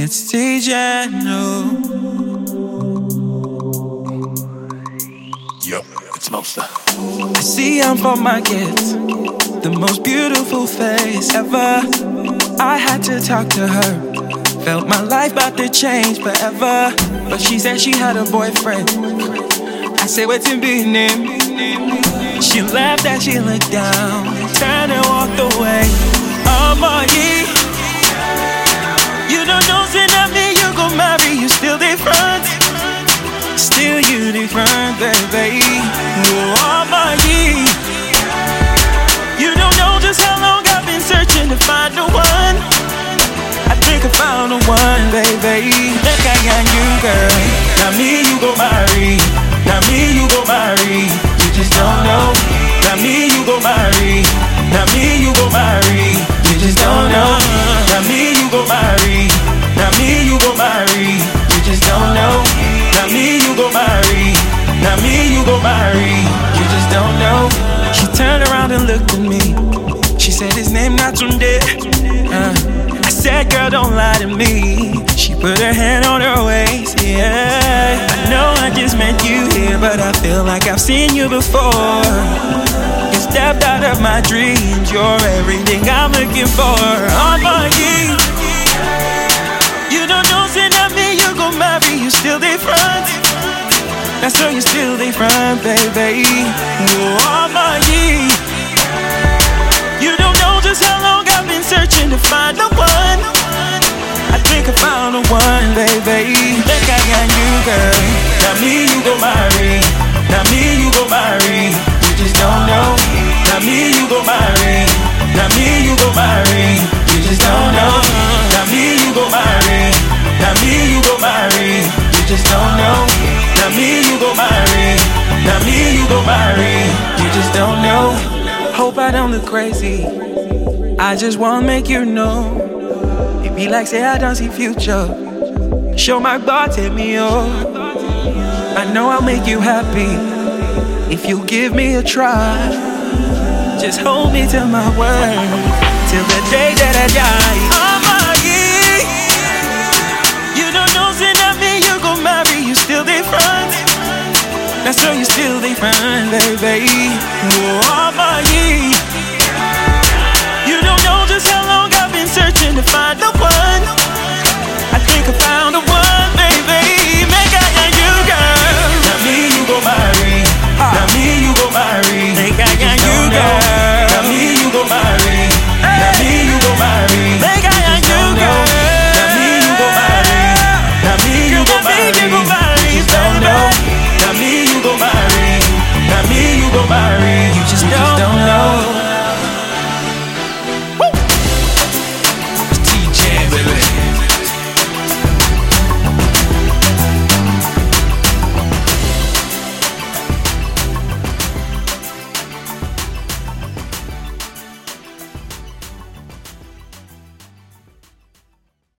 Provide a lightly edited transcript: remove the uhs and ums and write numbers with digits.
It's TJ, no. Yo, it's Mosta. I see I'm for my kids, the most beautiful face ever. I had to talk to her. Felt my life about to change forever. But she said she had a boyfriend. I said, what's in be name? She laughed as she looked down, turned and walked away. Oh my yeah. You don't know, say that me, you gon' marry, you still different. Still you different, baby. Oh my yeah. You don't know just how long I've been searching to find the one. I think I found the one, baby. Like I got you, girl. Now me you go marry. Now me you go marry. You just don't know. Now me you go marry. Now me you go marry. You just don't know. Now me you go marry. Now me you go marry. You just don't know. Now me you go marry. Now me you go marry. You just don't know. She turned around and looked at me. She said his name not Tunde. I said, girl, don't lie to me. She put her hand on her waist, yeah. I know I just met you here, but I feel like I've seen you before. You stepped out of my dreams. You're everything I'm looking for. Oh my yeah. You don't know, say that me, you gon' marry. You still different. That's so you still different, baby. Oh my yeah. You don't know just how long I've been searching to find the one. I think I found the one, baby. Like I got you, girl. Now me you go marry. Now me you go marry. You just don't know. Now me you go marry. Now me you go marry. You just don't know. Now me you go marry. Now me you go marry. You just don't know. Now me you go marry. Now me you go marry. You just don't know. Hope I don't look crazy. I just wanna make you know. It be like say I don't see future. Show my bar, take me on. I know I'll make you happy if you give me a try. Just hold me to my word.